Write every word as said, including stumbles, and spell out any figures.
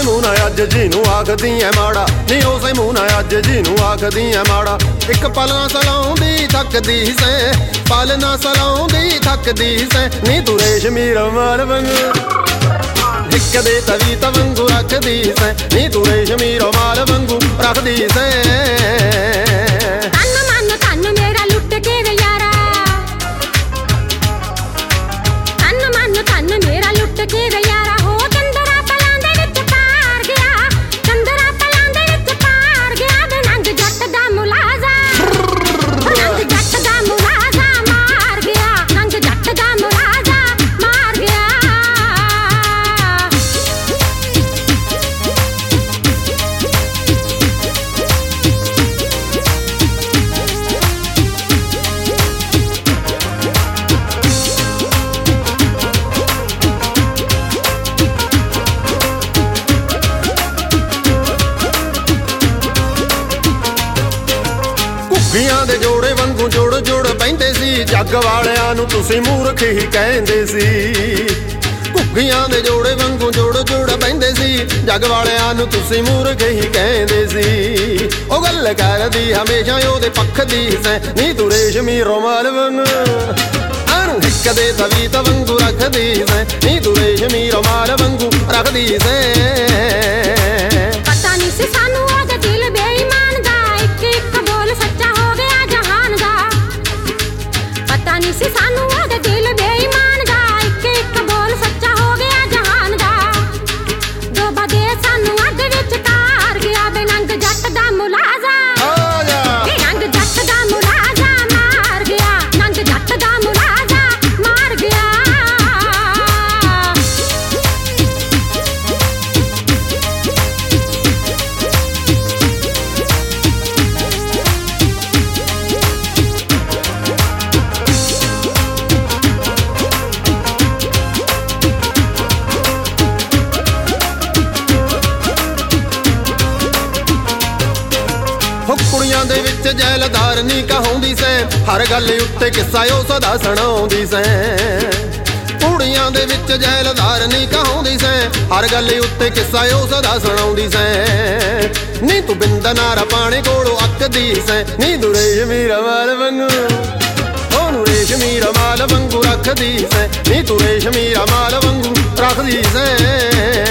ਮੂੰਹ ਨਾ ਅੱਜ ਜਿਹਨੂੰ ਆਖਦੀ ਐ ਮਾੜਾ, ਨੀ ਉਸੇ ਮੂੰਹ ਨਾ ਅੱਜ ਜਿਹਨੂੰ ਆਖਦੀ ਐ ਮਾੜਾ। ਇੱਕ ਪਲ ਨਾ ਸਲਾਉਂਦੀ ਥੱਕਦੀ ਸੈਂ, ਪਲ ਨਾ ਸਲਾਉਂਦੀ ਥੱਕਦੀ ਸੈਂ, ਨੀ ਤੂੰ ਰੇਸ਼ਮੀ ਰੁਮਾਲ ਵਾਂਗੂ ਇੱਕ ਦੇ ਤਵੀ ਤਵੰਗੂ ਰੱਖਦੀ ਸੈਂ, ਨੀ ਤੂੰ ਰੇਸ਼ਮੀ ਰੁਮਾਲ ਵਾਂਗੂ ਰੱਖਦੀ ਸੈਂ। ਘੁੱਗੀਆਂ ਦੇ ਜੋੜੇ ਵਾਂਗੂ ਜੋੜ ਜੋੜ ਬਹਿੰਦੇ ਸੀ, ਜੱਗ ਵਾਲਿਆਂ ਨੂੰ ਤੁਸੀਂ ਮੂਰਖ ਹੀ ਕਹਿੰਦੇ ਸੀ। ਘੁੱਗੀਆਂ ਦੇ ਜੋੜੇ ਵਾਂਗੂ ਜੋੜ ਜੋੜ ਬਹਿੰਦੇ ਸੀ, ਜੱਗ ਵਾਲਿਆਂ ਨੂੰ ਤੁਸੀਂ ਮੂਰਖ ਹੀ ਕਹਿੰਦੇ ਸੀ। ਉਹ ਗੱਲ ਕਰਦੀ ਹਮੇਸ਼ਾ ਉਹਦੇ ਪੱਖ ਦੀ ਸੈਂ, ਨੀ ਤੂੰ ਰੇਸ਼ਮੀ ਰੁਮਾਲ ਵਾਂਗੂ ਇੱਕ ਦੇ ਤਵੀ ਤਵੰਗੂ ਰੱਖਦੀ ਸੈਂ, ਨੀ ਤੂੰ ਰੇਸ਼ਮੀ ਰੁਮਾਲ ਵਾਂਗੂ ਰੱਖਦੀ ਸੈਂ। ਪਤਾ ਨਹੀਂ ਸੀ ਸਾਨੂੰ ਉਹਦਾ ਦਿਲ ਬੇਈਮਾਨ ਦਾ, ਇੱਕ ਇੱਕ ਬੋਲ ਸੱਚਾ ਹੋ ਗਿਆ ਜਹਾਨ ਦਾ। ਪਤਾ ਨਹੀਂ ਸੀ ਸਾਨੂੰ ਉਹਦਾ ਦਿਲ ਬੇਈਮਾਨ ਦਾ, ਇੱਕ ਇੱਕ ਬੋਲ ਸੱਚਾ ਹੋ ਗਿਆ ਜਹਾਨ ਦਾ। ਡੋਬਾ ਦੇ ਸਾਨੂੰ ਅੱਗ ਵਿੱਚ ਤਾਰ ਗਿਆ, ਬੇਨੰਗ ਜੱਟ ਦਾ ਮੁਲਾਜ਼ਾ, ਬੇਨੰਗ ਜੱਟ ਦਾ ਮੁਲਾਜ਼ਾ ਮਾਰ ਗਿਆ, ਨੰਗ ਜੱਟ ਦਾ ਮੁਲਾਜ਼ਾ ਮਾਰ ਗਿਆ। ਕੁੜੀਆਂ ਦੇ ਵਿੱਚ ਜੈਲਦਾਰ ਨੀ ਕਹਾਉਂਦੀ ਸੈਂ, ਹਰ ਗੱਲ ਉੱਤੇ ਕਿੱਸਾ ਉਹ ਸਦਾ ਸੁਣਾਉਂਦੀ ਸੈਂ। ਕੁੜੀਆਂ ਦੇ ਵਿੱਚ ਜੈਲਦਾਰ ਨੀ ਕਹਾਉਂਦੀ ਸੈਂ, ਹਰ ਗੱਲ ਉੱਤੇ ਕਿੱਸਾ ਉਹ ਸਦਾ ਸੁਣਾਉਂਦੀ ਸੈਂ। ਨੀ ਤੂੰ ਬਿੰਦ ਨਾਰਾ ਪਾਣੀ ਕੋਲੋਂ ਅੱਕਦੀ ਸੈਂ, ਨੀ ਤੂੰ ਰੇਸ਼ਮੀ ਰੁਮਾਲ ਵਾਂਗੂ ਉਹਨੂੰ ਰੇਸ਼ਮੀ ਰੁਮਾਲ ਵਾਂਗੂ ਰੱਖਦੀ ਸੈਂ, ਨੀ ਤੂੰ ਰੇਸ਼ਮੀ ਰੁਮਾਲ ਵਾਂਗੂ ਰੱਖਦੀ ਸੈਂ।